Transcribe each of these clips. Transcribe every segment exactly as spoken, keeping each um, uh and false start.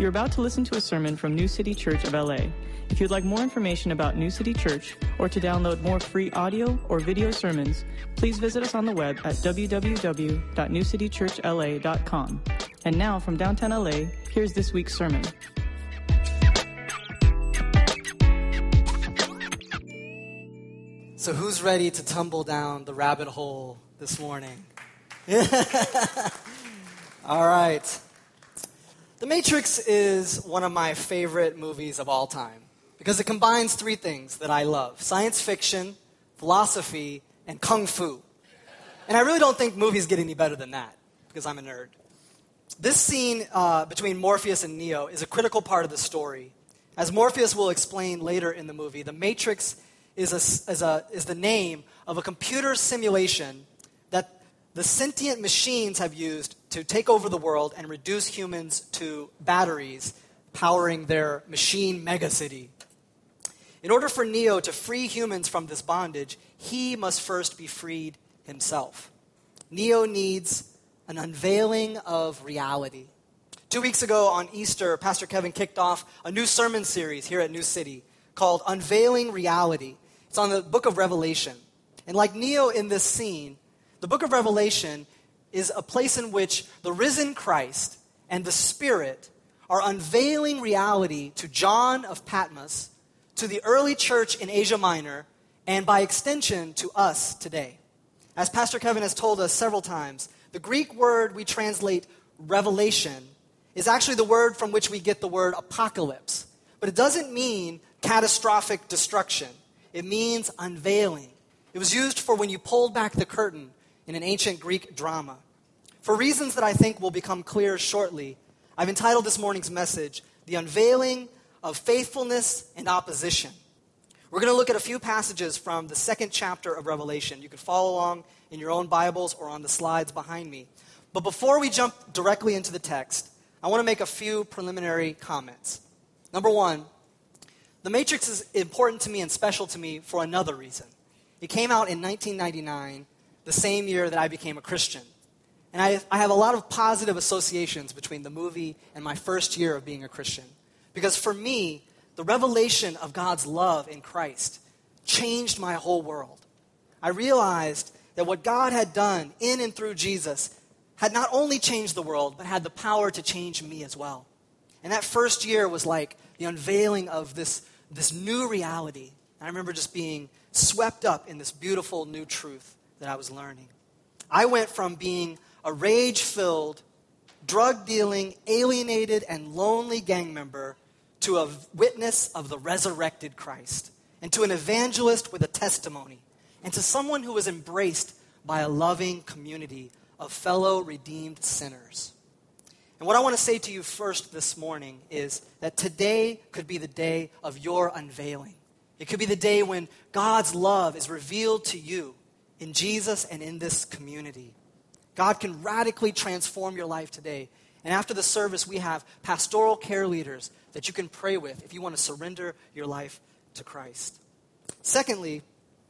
You're about to listen to a sermon from New City Church of L A. If you'd like more information about New City Church or to download more free audio or video sermons, please visit us on the web at w w w dot new city church l a dot com. And now from downtown L A, here's this week's sermon. So who's ready to tumble down the rabbit hole this morning? All right. The Matrix is one of my favorite movies of all time because it combines three things that I love: science fiction, philosophy, and kung fu. And I really don't think movies get any better than that because I'm a nerd. This scene uh, between Morpheus and Neo is a critical part of the story. As Morpheus will explain later in the movie, the Matrix is, a, is, a, is the name of a computer simulation that the sentient machines have used to take over the world and reduce humans to batteries powering their machine megacity. In order for Neo to free humans from this bondage, he must first be freed himself. Neo needs an unveiling of reality. Two weeks ago on Easter, Pastor Kevin kicked off a new sermon series here at New City called Unveiling Reality. It's on the book of Revelation. And like Neo in this scene, the book of Revelation is a place in which the risen Christ and the Spirit are unveiling reality to John of Patmos, to the early church in Asia Minor, and by extension to us today. As Pastor Kevin has told us several times, the Greek word we translate revelation is actually the word from which we get the word apocalypse. But it doesn't mean catastrophic destruction. It means unveiling. It was used for when you pulled back the curtain in an ancient Greek drama. For reasons that I think will become clear shortly, I've entitled this morning's message, The Unveiling of Faithfulness and Opposition. We're going to look at a few passages from the second chapter of Revelation. You can follow along in your own Bibles or on the slides behind me. But before we jump directly into the text, I want to make a few preliminary comments. Number one, The Matrix is important to me and special to me for another reason. It came out in nineteen ninety-nine, the same year that I became a Christian. And I, I have a lot of positive associations between the movie and my first year of being a Christian. Because for me, the revelation of God's love in Christ changed my whole world. I realized that what God had done in and through Jesus had not only changed the world, but had the power to change me as well. And that first year was like the unveiling of this, this new reality. I remember just being swept up in this beautiful new truth that I was learning. I went from being a rage-filled, drug-dealing, alienated, and lonely gang member to a witness of the resurrected Christ, and to an evangelist with a testimony, and to someone who was embraced by a loving community of fellow redeemed sinners. And what I want to say to you first this morning is that today could be the day of your unveiling. It could be the day when God's love is revealed to you in Jesus and in this community. God can radically transform your life today. And after the service, we have pastoral care leaders that you can pray with if you want to surrender your life to Christ. Secondly,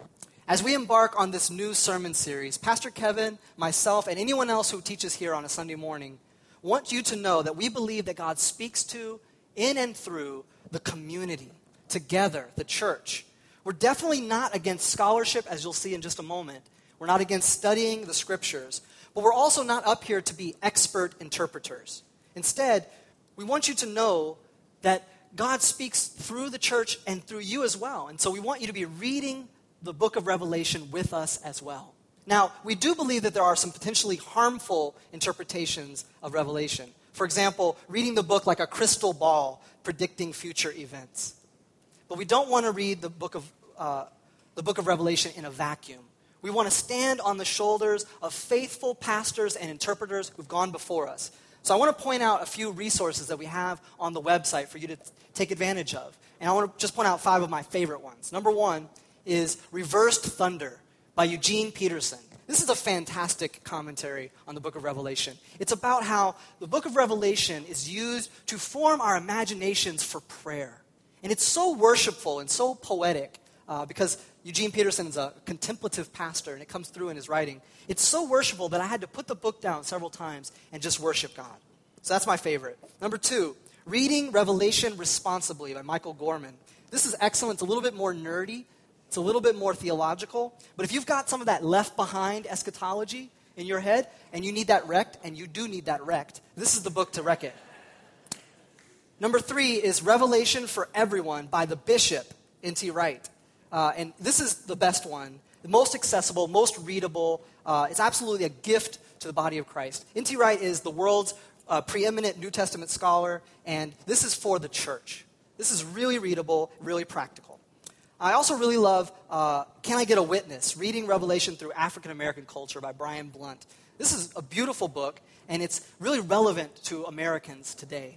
as we embark on this new sermon series, Pastor Kevin, myself, and anyone else who teaches here on a Sunday morning want you to know that we believe that God speaks to, in and through, the community, together, the church. We're definitely not against scholarship, as you'll see in just a moment. We're not against studying the scriptures. But we're also not up here to be expert interpreters. Instead, we want you to know that God speaks through the church and through you as well. And so we want you to be reading the book of Revelation with us as well. Now, we do believe that there are some potentially harmful interpretations of Revelation. For example, reading the book like a crystal ball predicting future events. But we don't want to read the book of uh, the book of Revelation in a vacuum. We want to stand on the shoulders of faithful pastors and interpreters who've gone before us. So I want to point out a few resources that we have on the website for you to t- take advantage of. And I want to just point out five of my favorite ones. Number one is Reversed Thunder by Eugene Peterson. This is a fantastic commentary on the book of Revelation. It's about how the book of Revelation is used to form our imaginations for prayer. And it's so worshipful and so poetic uh, because Eugene Peterson is a contemplative pastor, and it comes through in his writing. It's so worshipful that I had to put the book down several times and just worship God. So that's my favorite. Number two, Reading Revelation Responsibly by Michael Gorman. This is excellent. It's a little bit more nerdy. It's a little bit more theological. But if you've got some of that left behind eschatology in your head, and you need that wrecked, and you do need that wrecked, this is the book to wreck it. Number three is Revelation for Everyone by the Bishop, N T Wright. Uh, and this is the best one, the most accessible, most readable. Uh, it's absolutely a gift to the body of Christ. N T Wright is the world's uh, preeminent New Testament scholar, and this is for the church. This is really readable, really practical. I also really love uh, Can I Get a Witness? Reading Revelation Through African American Culture by Brian Blunt. This is a beautiful book, and it's really relevant to Americans today.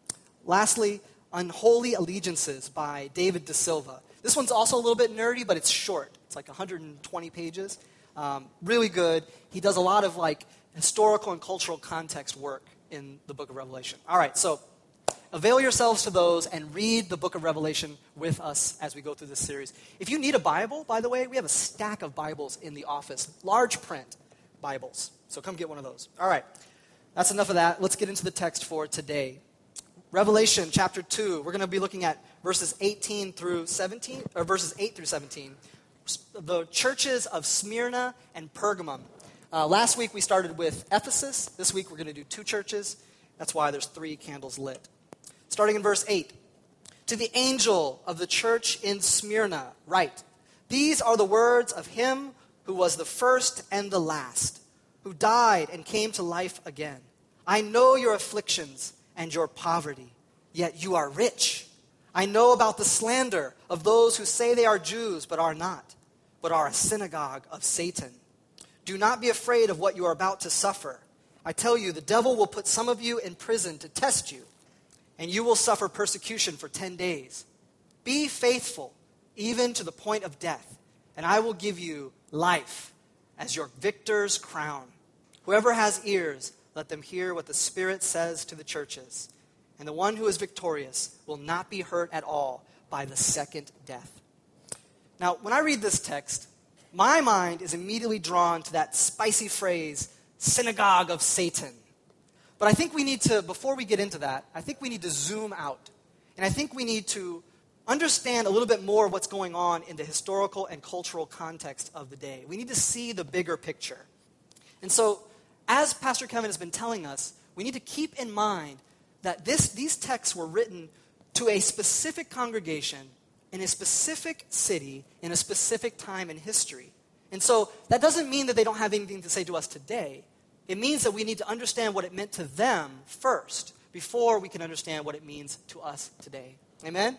Lastly, Unholy Allegiances by David De Silva. This one's also a little bit nerdy, but it's short. It's like one hundred twenty pages. Um, really good. He does a lot of like historical and cultural context work in the book of Revelation. All right, so avail yourselves to those and read the book of Revelation with us as we go through this series. If you need a Bible, by the way, we have a stack of Bibles in the office. Large print Bibles. So come get one of those. All right, that's enough of that. Let's get into the text for today. Revelation chapter two, we're going to be looking at verses eighteen through seventeen, or verses eight through seventeen. The churches of Smyrna and Pergamum. Uh, last week we started with Ephesus. This week we're going to do two churches. That's why there's three candles lit. Starting in verse eight. To the angel of the church in Smyrna, write, these are the words of him who was the first and the last, who died and came to life again. I know your afflictions and your poverty, yet you are rich. I know about the slander of those who say they are Jews but are not, but are a synagogue of Satan. Do not be afraid of what you are about to suffer. I tell you, the devil will put some of you in prison to test you, and you will suffer persecution for ten days. Be faithful, even to the point of death, and I will give you life as your victor's crown. Whoever has ears, let them hear what the Spirit says to the churches. And the one who is victorious will not be hurt at all by the second death. Now, when I read this text, my mind is immediately drawn to that spicy phrase, synagogue of Satan. But I think we need to, before we get into that, I think we need to zoom out. And I think we need to understand a little bit more of what's going on in the historical and cultural context of the day. We need to see the bigger picture. And so, as Pastor Kevin has been telling us, we need to keep in mind that this, these texts were written to a specific congregation in a specific city in a specific time in history. And so that doesn't mean that they don't have anything to say to us today. It means that we need to understand what it meant to them first before we can understand what it means to us today. Amen?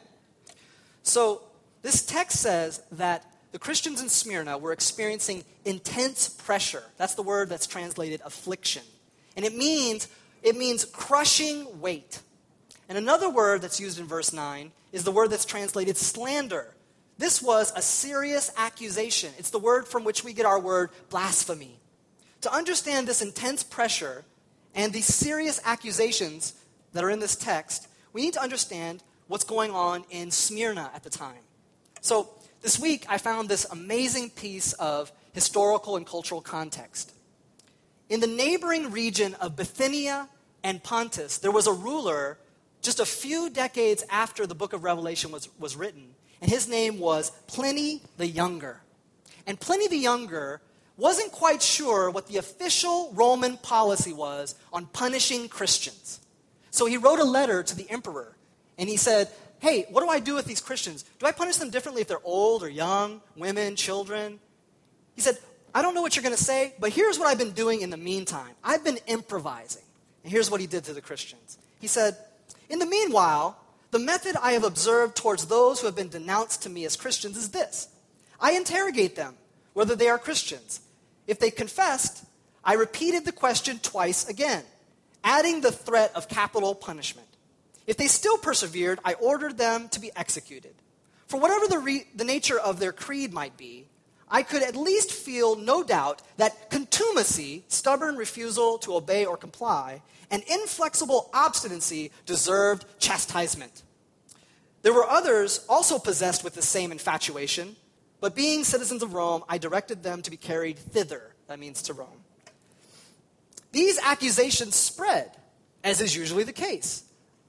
So this text says that the Christians in Smyrna were experiencing intense pressure. That's the word that's translated affliction. And it means, it means crushing weight. And another word that's used in verse nine is the word that's translated slander. This was a serious accusation. It's the word from which we get our word blasphemy. To understand this intense pressure and these serious accusations that are in this text, we need to understand what's going on in Smyrna at the time. So, this week, I found this amazing piece of historical and cultural context. In the neighboring region of Bithynia and Pontus, there was a ruler just a few decades after the book of Revelation was, was written, and his name was Pliny the Younger. And Pliny the Younger wasn't quite sure what the official Roman policy was on punishing Christians. So he wrote a letter to the emperor, and he said, hey, what do I do with these Christians? Do I punish them differently if they're old or young, women, children? He said, I don't know what you're going to say, but here's what I've been doing in the meantime. I've been improvising. And here's what he did to the Christians. He said, in the meanwhile, the method I have observed towards those who have been denounced to me as Christians is this. I interrogate them, whether they are Christians. If they confessed, I repeated the question twice again, adding the threat of capital punishment. If they still persevered, I ordered them to be executed. For whatever the, re- the nature of their creed might be, I could at least feel no doubt that contumacy, stubborn refusal to obey or comply, and inflexible obstinacy deserved chastisement. There were others also possessed with the same infatuation, but being citizens of Rome, I directed them to be carried thither. That means to Rome. These accusations spread, as is usually the case.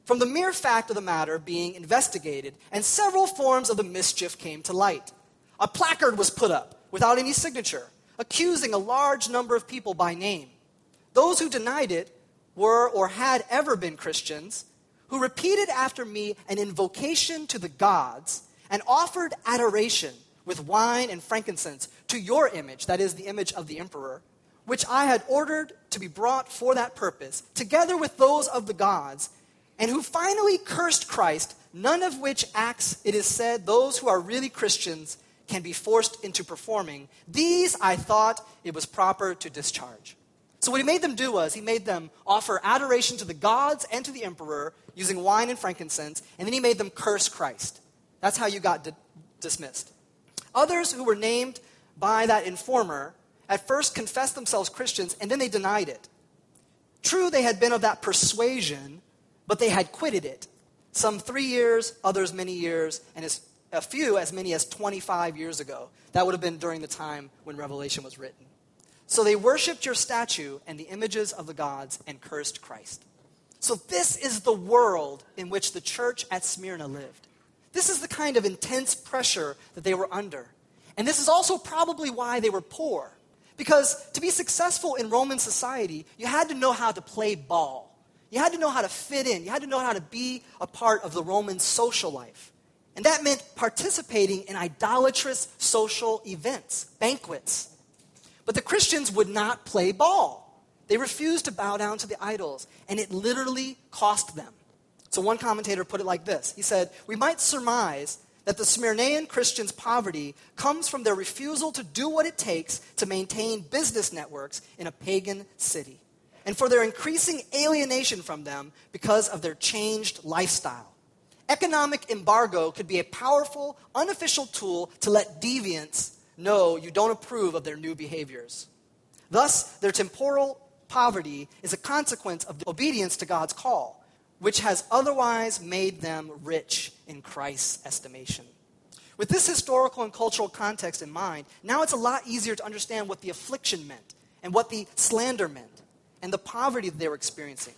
from the mere fact of the matter being investigated, and several forms of the mischief came to light. A placard was put up without any signature, accusing a large number of people by name. Those who denied it were or had ever been Christians, who repeated after me an invocation to the gods and offered adoration with wine and frankincense to your image, that is, the image of the emperor, which I had ordered to be brought for that purpose, together with those of the gods, and who finally cursed Christ, none of which acts, it is said, those who are really Christians can be forced into performing. These I thought it was proper to discharge. So what he made them do was, he made them offer adoration to the gods and to the emperor using wine and frankincense, and then he made them curse Christ. That's how you got di- dismissed. Others who were named by that informer at first confessed themselves Christians, and then they denied it. True, they had been of that persuasion, but they had quitted it. Some three years, others many years, and as a few as many as twenty-five years ago. That would have been during the time when Revelation was written. So they worshipped your statue and the images of the gods and cursed Christ. So this is the world in which the church at Smyrna lived. This is the kind of intense pressure that they were under. And this is also probably why they were poor. Because to be successful in Roman society, you had to know how to play ball. You had to know how to fit in. You had to know how to be a part of the Roman social life. And that meant participating in idolatrous social events, banquets. But the Christians would not play ball. They refused to bow down to the idols, and it literally cost them. So one commentator put it like this. He said, we might surmise that the Smyrnaean Christians' poverty comes from their refusal to do what it takes to maintain business networks in a pagan city, and for their increasing alienation from them because of their changed lifestyle. Economic embargo could be a powerful, unofficial tool to let deviants know you don't approve of their new behaviors. Thus, their temporal poverty is a consequence of the obedience to God's call, which has otherwise made them rich in Christ's estimation. With this historical and cultural context in mind, now it's a lot easier to understand what the affliction meant and what the slander meant and the poverty that they were experiencing.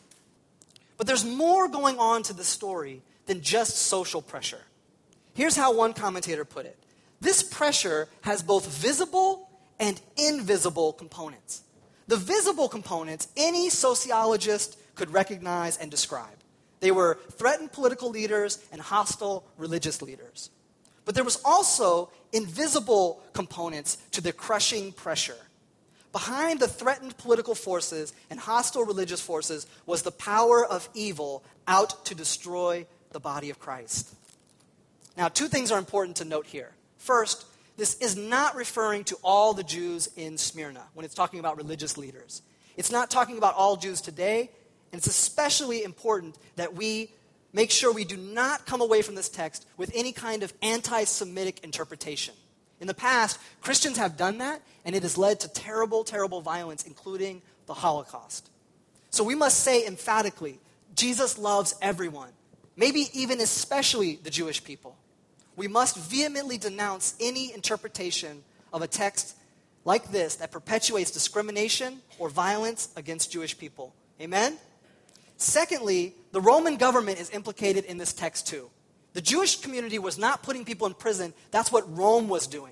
But there's more going on to this story than just social pressure. Here's how one commentator put it. This pressure has both visible and invisible components. The visible components any sociologist could recognize and describe. They were threatened political leaders and hostile religious leaders. But there was also invisible components to the crushing pressure. Behind the threatened political forces and hostile religious forces was the power of evil out to destroy the body of Christ. Now, two things are important to note here. First, this is not referring to all the Jews in Smyrna when it's talking about religious leaders. It's not talking about all Jews today, and it's especially important that we make sure we do not come away from this text with any kind of anti-Semitic interpretation. In the past, Christians have done that, and it has led to terrible, terrible violence, including the Holocaust. So we must say emphatically, Jesus loves everyone, maybe even especially the Jewish people. We must vehemently denounce any interpretation of a text like this that perpetuates discrimination or violence against Jewish people. Amen? Secondly, the Roman government is implicated in this text too. The Jewish community was not putting people in prison. That's what Rome was doing.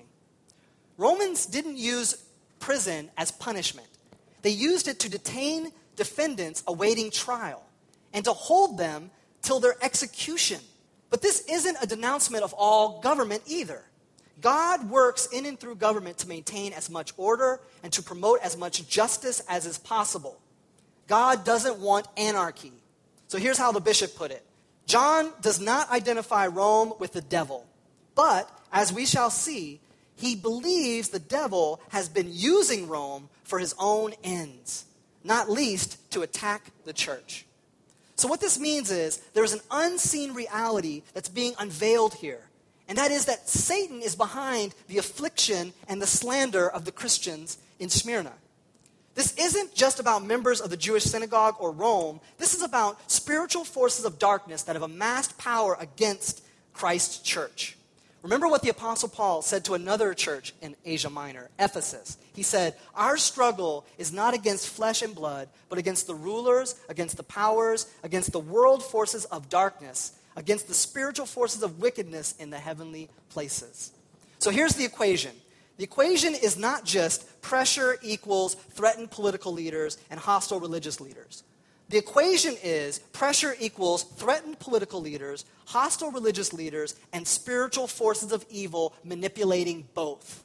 Romans didn't use prison as punishment. They used it to detain defendants awaiting trial and to hold them till their execution. But this isn't a denouncement of all government either. God works in and through government to maintain as much order and to promote as much justice as is possible. God doesn't want anarchy. So here's how the bishop put it. John does not identify Rome with the devil, but as we shall see, he believes the devil has been using Rome for his own ends, not least to attack the church. So what this means is there's an unseen reality that's being unveiled here, and that is that Satan is behind the affliction and the slander of the Christians in Smyrna. This isn't just about members of the Jewish synagogue or Rome. This is about spiritual forces of darkness that have amassed power against Christ's church. Remember what the Apostle Paul said to another church in Asia Minor, Ephesus. He said, our struggle is not against flesh and blood, but against the rulers, against the powers, against the world forces of darkness, against the spiritual forces of wickedness in the heavenly places. So here's the equation. The equation is not just pressure equals threatened political leaders and hostile religious leaders. The equation is pressure equals threatened political leaders, hostile religious leaders, and spiritual forces of evil manipulating both.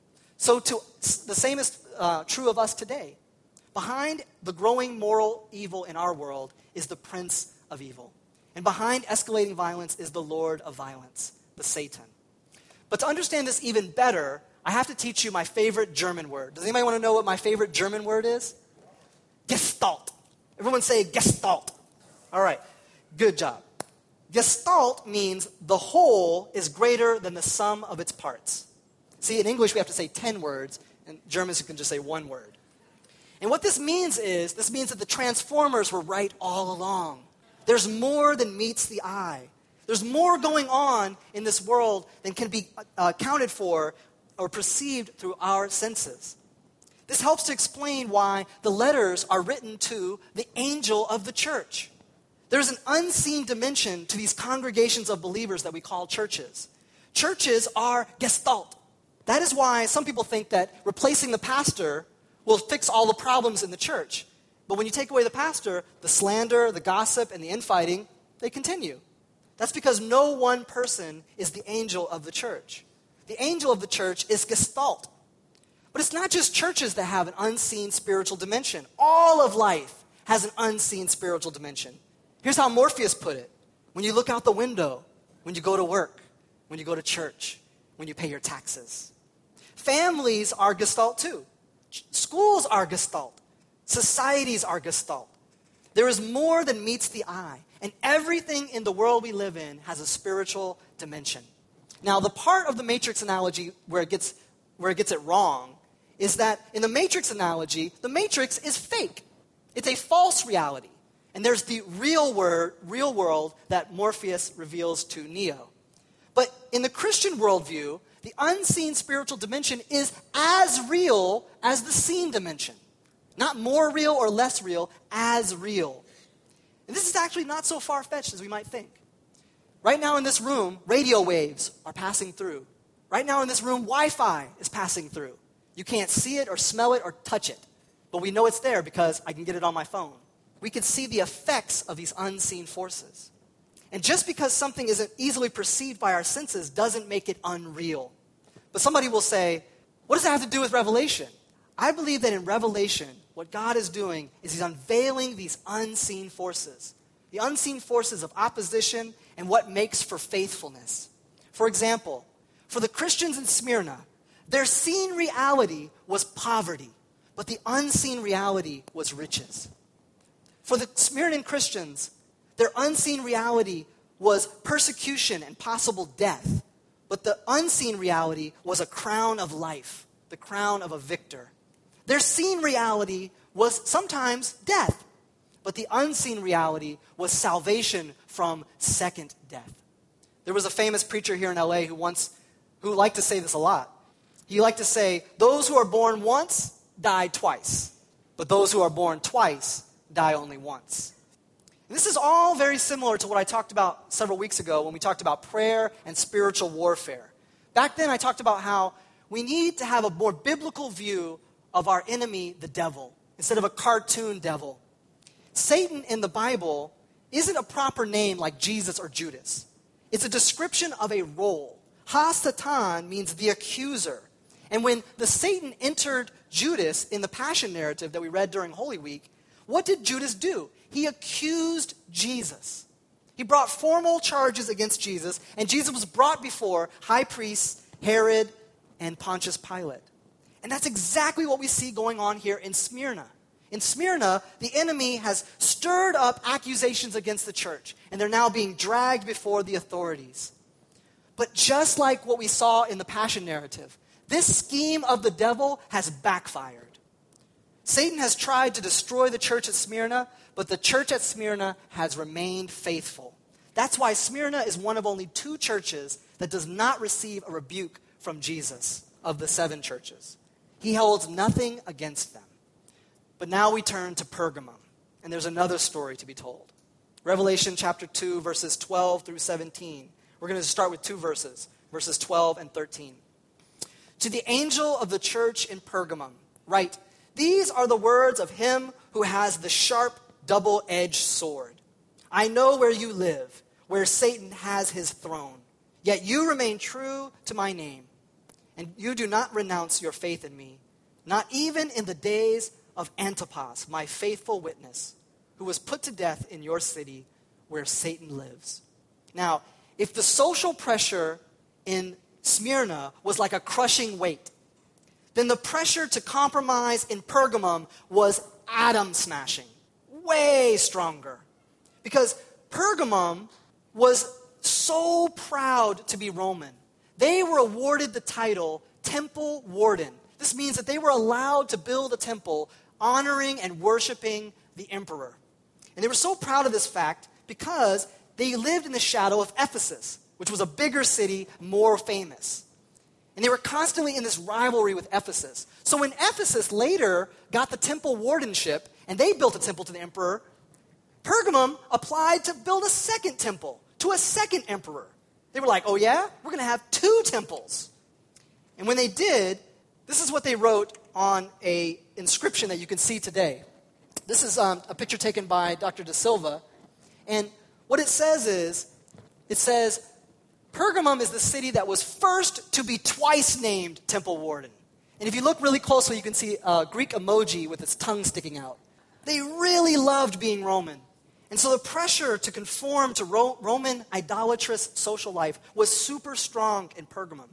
So to, the same is uh, true of us today. Behind the growing moral evil in our world is the prince of evil. And behind escalating violence is the lord of violence, the Satan. But to understand this even better, I have to teach you my favorite German word. Does anybody want to know what my favorite German word is? Gestalt. Everyone say Gestalt. All right, good job. Gestalt means the whole is greater than the sum of its parts. See, in English we have to say ten words, and Germans you can just say one word. And what this means is, this means that the transformers were right all along. There's more than meets the eye. There's more going on in this world than can be uh, accounted for or perceived through our senses. This helps to explain why the letters are written to the angel of the church. There's an unseen dimension to these congregations of believers that we call churches. Churches are gestalt. That is why some people think that replacing the pastor will fix all the problems in the church. But when you take away the pastor, the slander, the gossip, and the infighting, they continue. That's because no one person is the angel of the church. The angel of the church is gestalt. But it's not just churches that have an unseen spiritual dimension. All of life has an unseen spiritual dimension. Here's how Morpheus put it. When you look out the window, when you go to work, when you go to church, when you pay your taxes. Families are gestalt too. Schools are gestalt. Societies are gestalt. There is more than meets the eye. And everything in the world we live in has a spiritual dimension. Now, the part of the matrix analogy where it gets, where it gets it wrong is that in the matrix analogy, the matrix is fake. It's a false reality. And there's the real, word, real world that Morpheus reveals to Neo. But in the Christian worldview, the unseen spiritual dimension is as real as the seen dimension. Not more real or less real, as real. And this is actually not so far-fetched as we might think. Right now in this room, radio waves are passing through. Right now in this room, Wi-Fi is passing through. You can't see it or smell it or touch it. But we know it's there because I can get it on my phone. We can see the effects of these unseen forces. And just because something isn't easily perceived by our senses doesn't make it unreal. But somebody will say, what does that have to do with Revelation? I believe that in Revelation, what God is doing is he's unveiling these unseen forces. The unseen forces of opposition and what makes for faithfulness. For example, for the Christians in Smyrna, their seen reality was poverty, but the unseen reality was riches. For the Smyrna Christians, their unseen reality was persecution and possible death, but the unseen reality was a crown of life, the crown of a victor. Their seen reality was sometimes death, but the unseen reality was salvation from second death. There was a famous preacher here in L A who once, who liked to say this a lot. He liked to say, those who are born once die twice, but those who are born twice die only once. And this is all very similar to what I talked about several weeks ago when we talked about prayer and spiritual warfare. Back then I talked about how we need to have a more biblical view of our enemy, the devil, instead of a cartoon devil. Satan in the Bible isn't a proper name like Jesus or Judas. It's a description of a role. Ha-Satan means the accuser. And when the Satan entered Judas in the Passion narrative that we read during Holy Week, what did Judas do? He accused Jesus. He brought formal charges against Jesus, and Jesus was brought before high priests, Herod, and Pontius Pilate. And that's exactly what we see going on here in Smyrna. In Smyrna, the enemy has stirred up accusations against the church, and they're now being dragged before the authorities. But just like what we saw in the Passion narrative, this scheme of the devil has backfired. Satan has tried to destroy the church at Smyrna, but the church at Smyrna has remained faithful. That's why Smyrna is one of only two churches that does not receive a rebuke from Jesus of the seven churches. He holds nothing against them. But now we turn to Pergamum, and there's another story to be told. Revelation chapter two, verses twelve through seventeen. We're going to start with two verses, verses twelve and thirteen. To the angel of the church in Pergamum, write, these are the words of him who has the sharp, double-edged sword. I know where you live, where Satan has his throne. Yet you remain true to my name, and you do not renounce your faith in me, not even in the days of Antipas, my faithful witness, who was put to death in your city where Satan lives. Now, if the social pressure in Smyrna was like a crushing weight, then the pressure to compromise in Pergamum was atom smashing, way stronger. Because Pergamum was so proud to be Roman. They were awarded the title Temple Warden. This means that they were allowed to build a temple honoring and worshiping the emperor. And they were so proud of this fact because they lived in the shadow of Ephesus, which was a bigger city, more famous. And they were constantly in this rivalry with Ephesus. So when Ephesus later got the temple wardenship, and they built a temple to the emperor, Pergamum applied to build a second temple to a second emperor. They were like, oh yeah? We're going to have two temples. And when they did, this is what they wrote on a inscription that you can see today. This is um, a picture taken by Doctor De Silva. And what it says is, it says, Pergamum is the city that was first to be twice named Temple Warden. And if you look really closely, you can see a Greek emoji with its tongue sticking out. They really loved being Roman. And so the pressure to conform to Ro- Roman idolatrous social life was super strong in Pergamum.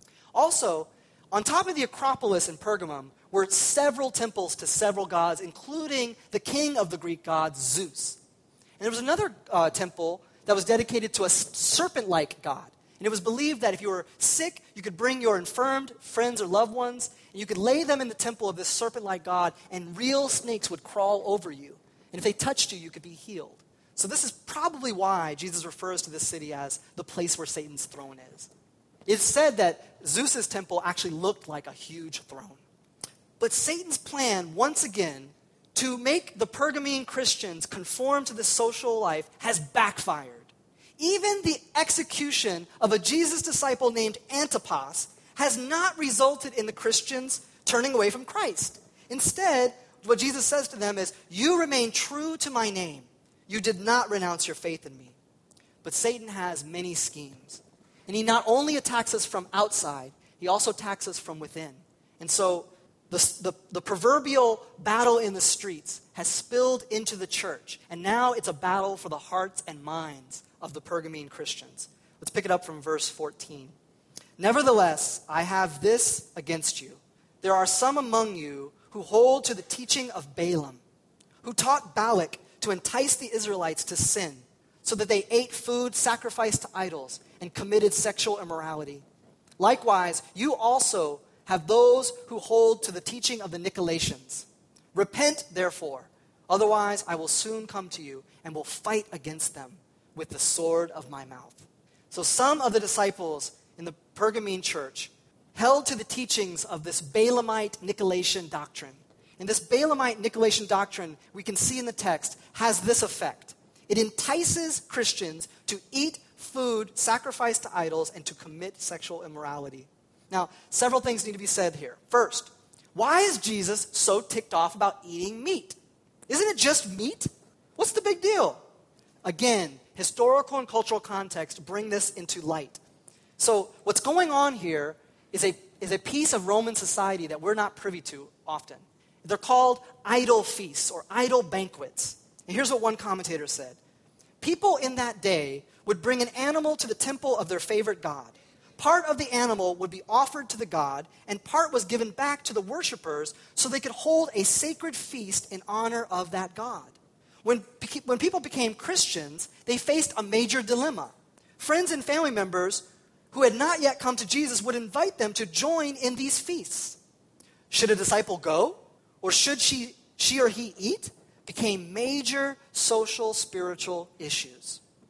Also, on top of the Acropolis in Pergamum were several temples to several gods, including the king of the Greek gods, Zeus. And there was another uh, temple that was dedicated to a serpent-like god. And it was believed that if you were sick, you could bring your infirmed friends or loved ones, and you could lay them in the temple of this serpent-like god, and real snakes would crawl over you. And if they touched you, you could be healed. So this is probably why Jesus refers to this city as the place where Satan's throne is. It's said that Zeus's temple actually looked like a huge throne. But Satan's plan, once again, to make the Pergamene Christians conform to this social life has backfired. Even the execution of a Jesus disciple named Antipas has not resulted in the Christians turning away from Christ. Instead, what Jesus says to them is, you remain true to my name. You did not renounce your faith in me. But Satan has many schemes. And he not only attacks us from outside, he also attacks us from within. And so the, the, the proverbial battle in the streets has spilled into the church. And now it's a battle for the hearts and minds of the Pergamene Christians. Let's pick it up from verse fourteen. Nevertheless, I have this against you. There are some among you who hold to the teaching of Balaam, who taught Balak to entice the Israelites to sin, so that they ate food sacrificed to idols and committed sexual immorality. Likewise, you also have those who hold to the teaching of the Nicolaitans. Repent, therefore, otherwise I will soon come to you and will fight against them with the sword of my mouth. So some of the disciples in the Pergamene church held to the teachings of this Balaamite Nicolaitan doctrine. And this Balaamite Nicolaitan doctrine, we can see in the text, has this effect. It entices Christians to eat food sacrificed to idols and to commit sexual immorality. Now, several things need to be said here. First, why is Jesus so ticked off about eating meat? Isn't it just meat? What's the big deal? Again, historical and cultural context bring this into light. So what's going on here is a, is a piece of Roman society that we're not privy to often. They're called idol feasts or idol banquets. And here's what one commentator said. People in that day would bring an animal to the temple of their favorite god. Part of the animal would be offered to the god, and part was given back to the worshipers so they could hold a sacred feast in honor of that god. When, when people became Christians, they faced a major dilemma. Friends and family members who had not yet come to Jesus would invite them to join in these feasts. Should a disciple go? Or should she, she or he eat? Became major social, spiritual issues.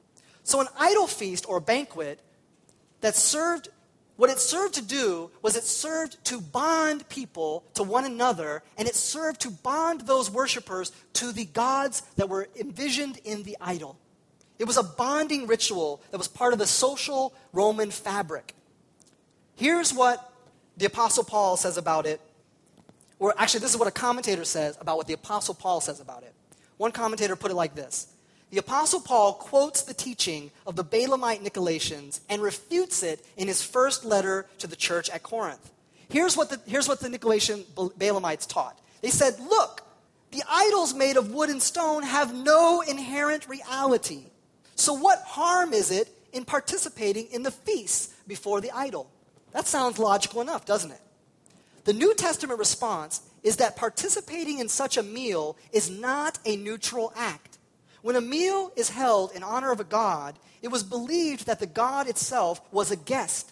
So an idol feast or banquet that served, what it served to do was it served to bond people to one another, and it served to bond those worshipers to the gods that were envisioned in the idol. It was a bonding ritual that was part of the social Roman fabric. Here's what the Apostle Paul says about it. Or actually, this is what a commentator says about what the Apostle Paul says about it. One commentator put it like this. The Apostle Paul quotes the teaching of the Balaamite Nicolaitans and refutes it in his first letter to the church at Corinth. Here's what the, here's what the Nicolaitan Balaamites taught. They said, look, the idols made of wood and stone have no inherent reality. So what harm is it in participating in the feasts before the idol? That sounds logical enough, doesn't it? The New Testament response is that participating in such a meal is not a neutral act. When a meal is held in honor of a god, it was believed that the god itself was a guest.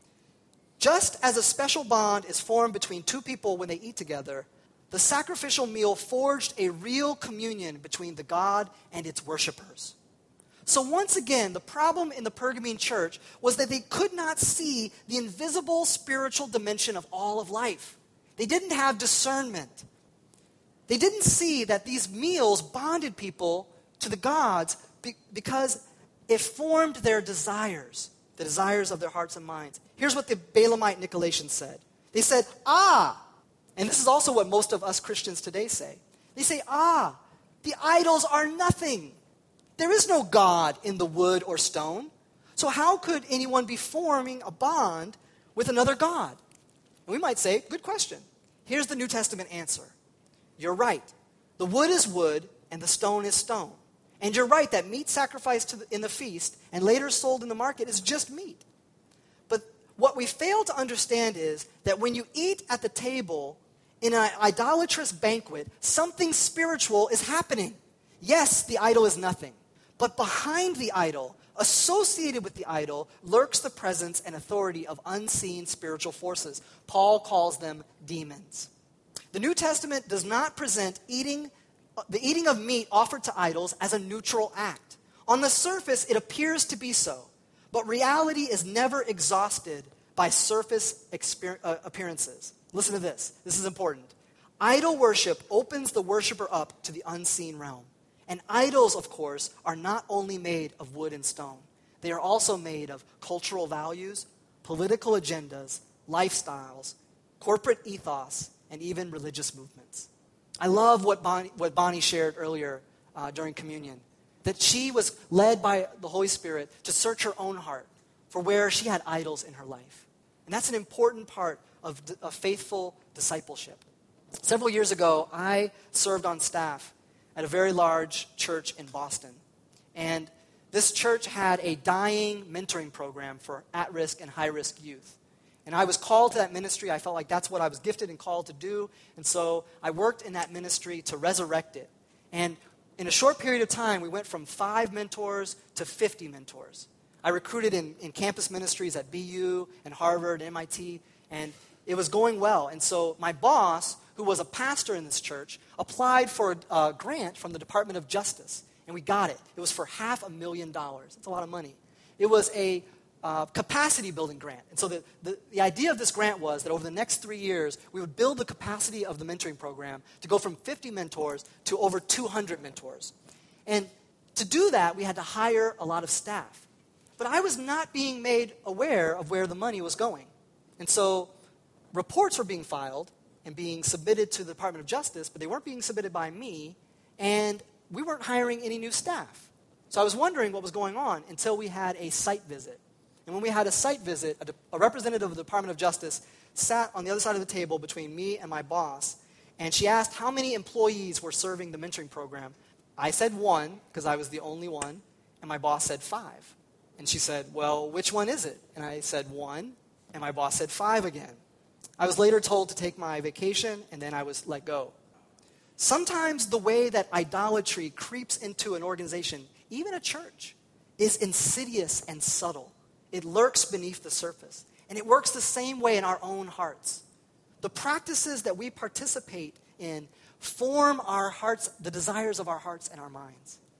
Just as a special bond is formed between two people when they eat together, the sacrificial meal forged a real communion between the god and its worshipers. So once again, the problem in the Pergamene church was that they could not see the invisible spiritual dimension of all of life. They didn't have discernment. They didn't see that these meals bonded people to the gods be- because it formed their desires, the desires of their hearts and minds. Here's what the Balaamite Nicolaitans said. They said, ah, and this is also what most of us Christians today say. They say, ah, the idols are nothing. There is no God in the wood or stone. So how could anyone be forming a bond with another God? And we might say, good question. Here's the New Testament answer. You're right. The wood is wood and the stone is stone. And you're right that meat sacrificed to the, in the feast and later sold in the market is just meat. But what we fail to understand is that when you eat at the table in an idolatrous banquet, something spiritual is happening. Yes, the idol is nothing. But behind the idol, associated with the idol, lurks the presence and authority of unseen spiritual forces. Paul calls them demons. The New Testament does not present eating, the eating of meat offered to idols as a neutral act. On the surface, it appears to be so, but reality is never exhausted by surface exper- uh, appearances. Listen to this. This is important. Idol worship opens the worshiper up to the unseen realm. And idols, of course, are not only made of wood and stone. They are also made of cultural values, political agendas, lifestyles, corporate ethos, and even religious movements. I love what Bonnie, what Bonnie shared earlier uh, during communion, that she was led by the Holy Spirit to search her own heart for where she had idols in her life. And that's an important part of, of faithful discipleship. Several years ago, I served on staff at a very large church in Boston. And this church had a dying mentoring program for at-risk and high-risk youth. And I was called to that ministry. I felt like that's what I was gifted and called to do. And so I worked in that ministry to resurrect it. And in a short period of time, we went from five mentors to fifty mentors. I recruited in, in campus ministries at B U and Harvard and M I T, and it was going well. And so my boss, who was a pastor in this church, applied for a, a grant from the Department of Justice, and we got it. It was for half a million dollars. That's a lot of money. It was a uh, capacity building grant. And so the, the, the idea of this grant was that over the next three years, we would build the capacity of the mentoring program to go from fifty mentors to over two hundred mentors. And to do that, we had to hire a lot of staff. But I was not being made aware of where the money was going. And so reports were being filed and being submitted to the Department of Justice, but they weren't being submitted by me, and we weren't hiring any new staff. So I was wondering what was going on until we had a site visit. And when we had a site visit, a, de- a representative of the Department of Justice sat on the other side of the table between me and my boss, and she asked how many employees were serving the mentoring program. I said one, because I was the only one, and my boss said five. And she said, well, which one is it? And I said one, and my boss said five again. I was later told to take my vacation, and then I was let go. Sometimes the way that idolatry creeps into an organization, even a church, is insidious and subtle. It lurks beneath the surface. And it works the same way in our own hearts. The practices that we participate in form our hearts, the desires of our hearts and our minds.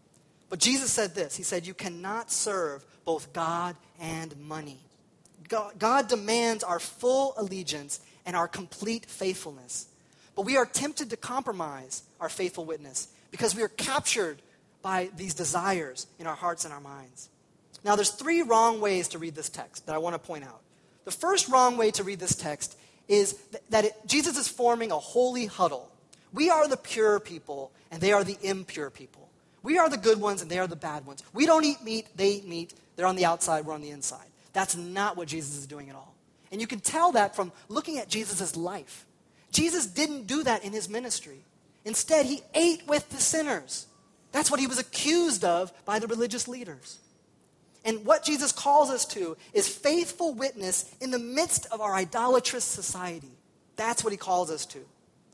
But Jesus said this. He said, you cannot serve both God and money. God, God demands our full allegiance and our complete faithfulness. But we are tempted to compromise our faithful witness because we are captured by these desires in our hearts and our minds. Now, there's three wrong ways to read this text that I want to point out. The first wrong way to read this text is th- that it, Jesus is forming a holy huddle. We are the pure people, and they are the impure people. We are the good ones, and they are the bad ones. We don't eat meat, they eat meat. They're on the outside, we're on the inside. That's not what Jesus is doing at all. And you can tell that from looking at Jesus' life. Jesus didn't do that in his ministry. Instead, he ate with the sinners. That's what he was accused of by the religious leaders. And what Jesus calls us to is faithful witness in the midst of our idolatrous society. That's what he calls us to.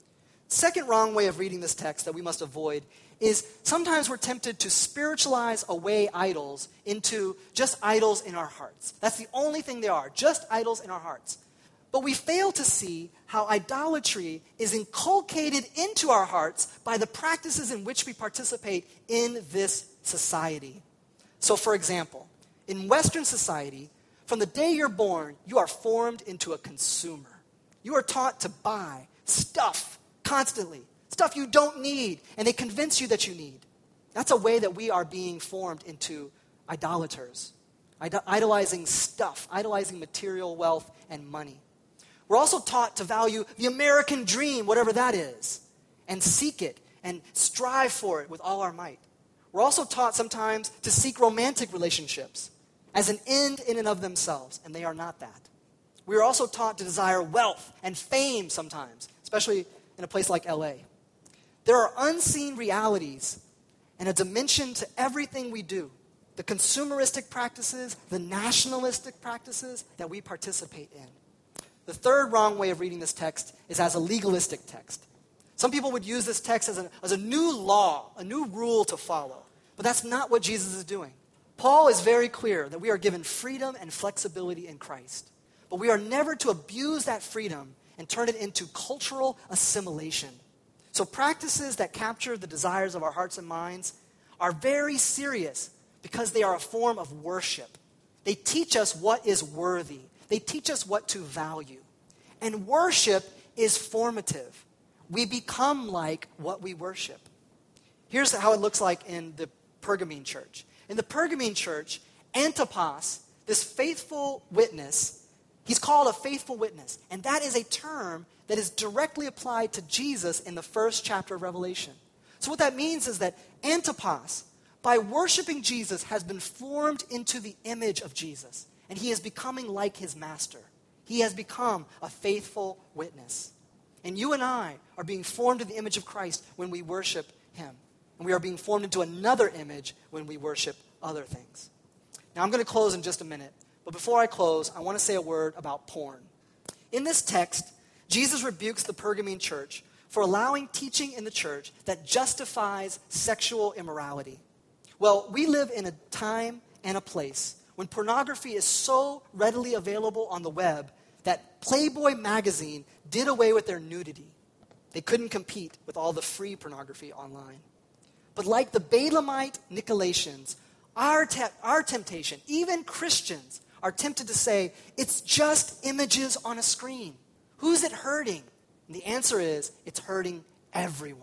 Second wrong way of reading this text that we must avoid is sometimes we're tempted to spiritualize away idols into just idols in our hearts. That's the only thing they are, just idols in our hearts. But we fail to see how idolatry is inculcated into our hearts by the practices in which we participate in this society. So, for example, in Western society, from the day you're born, you are formed into a consumer. You are taught to buy stuff constantly, stuff you don't need, and they convince you that you need. That's a way that we are being formed into idolaters, Id- idolizing stuff, idolizing material wealth and money. We're also taught to value the American dream, whatever that is, and seek it and strive for it with all our might. We're also taught sometimes to seek romantic relationships as an end in and of themselves, and they are not that. We are also taught to desire wealth and fame sometimes, especially in a place like L A. There are unseen realities and a dimension to everything we do. The consumeristic practices, the nationalistic practices that we participate in. The third wrong way of reading this text is as a legalistic text. Some people would use this text as a, as a new law, a new rule to follow. But that's not what Jesus is doing. Paul is very clear that we are given freedom and flexibility in Christ. But we are never to abuse that freedom and turn it into cultural assimilation. So practices that capture the desires of our hearts and minds are very serious because they are a form of worship. They teach us what is worthy. They teach us what to value. And worship is formative. We become like what we worship. Here's how it looks like in the Pergamene church. In the Pergamene church, Antipas, this faithful witness, he's called a faithful witness. And that is a term that is directly applied to Jesus in the first chapter of Revelation. So what that means is that Antipas, by worshiping Jesus, has been formed into the image of Jesus. And he is becoming like his master. He has become a faithful witness. And you and I are being formed in the image of Christ when we worship him. And we are being formed into another image when we worship other things. Now I'm going to close in just a minute. But before I close, I want to say a word about porn. In this text, Jesus rebukes the Pergamene church for allowing teaching in the church that justifies sexual immorality. Well, we live in a time and a place when pornography is so readily available on the web that Playboy magazine did away with their nudity. They couldn't compete with all the free pornography online. But like the Balaamite Nicolaitans, our, te- our temptation, even Christians, are tempted to say, it's just images on a screen. Who's it hurting? And the answer is, it's hurting everyone.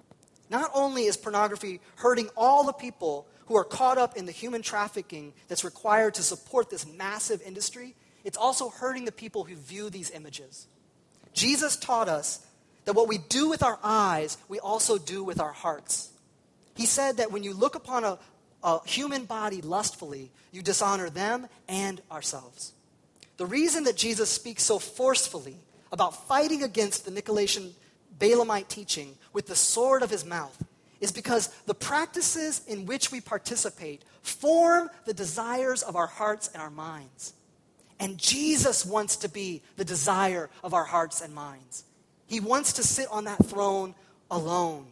Not only is pornography hurting all the people who are caught up in the human trafficking that's required to support this massive industry, it's also hurting the people who view these images. Jesus taught us that what we do with our eyes, we also do with our hearts. He said that when you look upon a, a human body lustfully, you dishonor them and ourselves. The reason that Jesus speaks so forcefully about fighting against the Nicolaitan Balaamite teaching with the sword of his mouth is because the practices in which we participate form the desires of our hearts and our minds. And Jesus wants to be the desire of our hearts and minds. He wants to sit on that throne alone.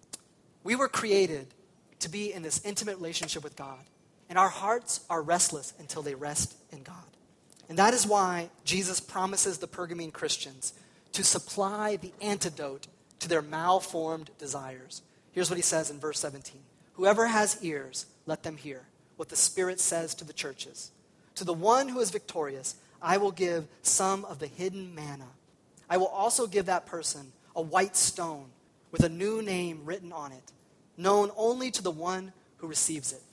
We were created to be in this intimate relationship with God. And our hearts are restless until they rest in God. And that is why Jesus promises the Pergamene Christians to supply the antidote to their malformed desires. Here's what he says in verse seventeen. Whoever has ears, let them hear what the Spirit says to the churches. To the one who is victorious, I will give some of the hidden manna. I will also give that person a white stone with a new name written on it, known only to the one who receives it.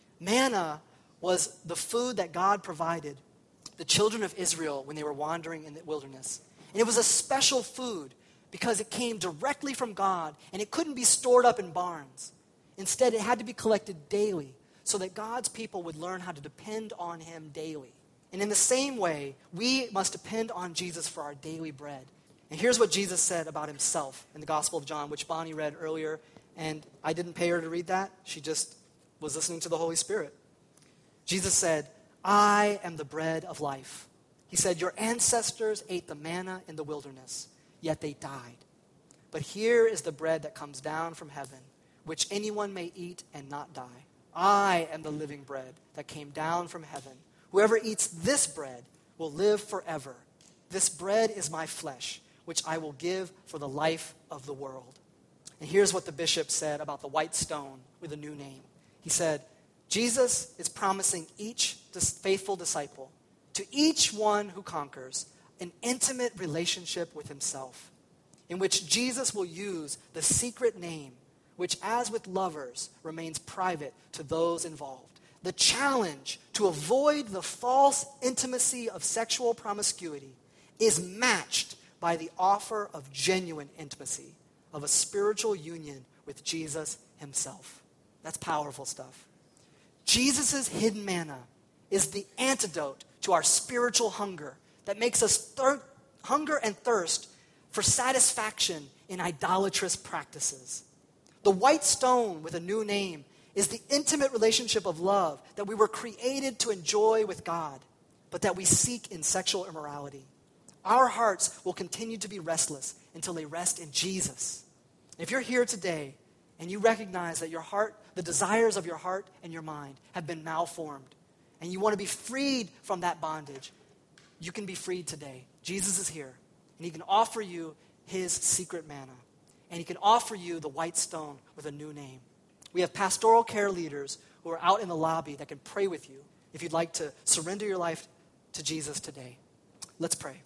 Manna was the food that God provided the children of Israel when they were wandering in the wilderness. And it was a special food because it came directly from God, and it couldn't be stored up in barns. Instead, it had to be collected daily so that God's people would learn how to depend on him daily. And in the same way, we must depend on Jesus for our daily bread. And here's what Jesus said about himself in the Gospel of John, which Bonnie read earlier. And I didn't pay her to read that. She just was listening to the Holy Spirit. Jesus said, I am the bread of life. He said, your ancestors ate the manna in the wilderness, yet they died. But here is the bread that comes down from heaven, which anyone may eat and not die. I am the living bread that came down from heaven. Whoever eats this bread will live forever. This bread is my flesh, which I will give for the life of the world. And here's what the bishop said about the white stone with a new name. He said, Jesus is promising each faithful disciple, to each one who conquers, an intimate relationship with himself, in which Jesus will use the secret name, which, as with lovers, remains private to those involved. The challenge to avoid the false intimacy of sexual promiscuity is matched by the offer of genuine intimacy, of a spiritual union with Jesus himself. That's powerful stuff. Jesus' hidden manna is the antidote to our spiritual hunger that makes us thir- hunger and thirst for satisfaction in idolatrous practices. The white stone with a new name is the intimate relationship of love that we were created to enjoy with God, but that we seek in sexual immorality. Our hearts will continue to be restless until they rest in Jesus. If you're here today and you recognize that your heart, the desires of your heart and your mind have been malformed, and you want to be freed from that bondage, you can be freed today. Jesus is here, and he can offer you his secret manna, and he can offer you the white stone with a new name. We have pastoral care leaders who are out in the lobby that can pray with you if you'd like to surrender your life to Jesus today. Let's pray.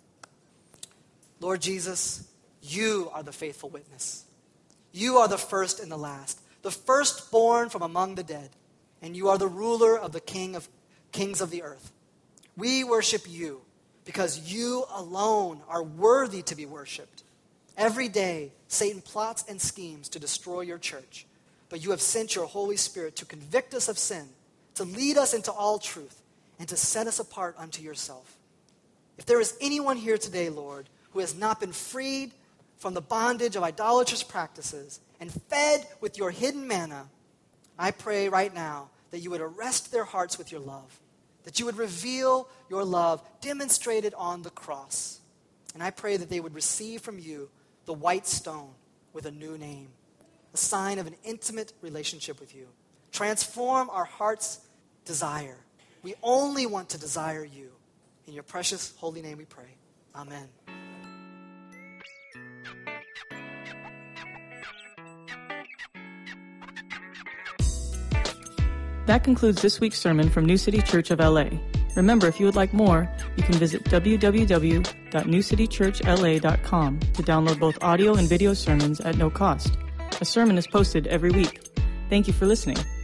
Lord Jesus, you are the faithful witness. You are the first and the last, the firstborn from among the dead, and you are the ruler of the king of kings of the earth. We worship you because you alone are worthy to be worshipped. Every day, Satan plots and schemes to destroy your church, but you have sent your Holy Spirit to convict us of sin, to lead us into all truth, and to set us apart unto yourself. If there is anyone here today, Lord, who has not been freed from the bondage of idolatrous practices and fed with your hidden manna, I pray right now that you would arrest their hearts with your love, that you would reveal your love demonstrated on the cross. And I pray that they would receive from you the white stone with a new name, a sign of an intimate relationship with you. Transform our heart's desire. We only want to desire you. In your precious holy name we pray. Amen. That concludes this week's sermon from New City Church of L A. Remember, if you would like more, you can visit w w w dot new city church l a dot com to download both audio and video sermons at no cost. A sermon is posted every week. Thank you for listening.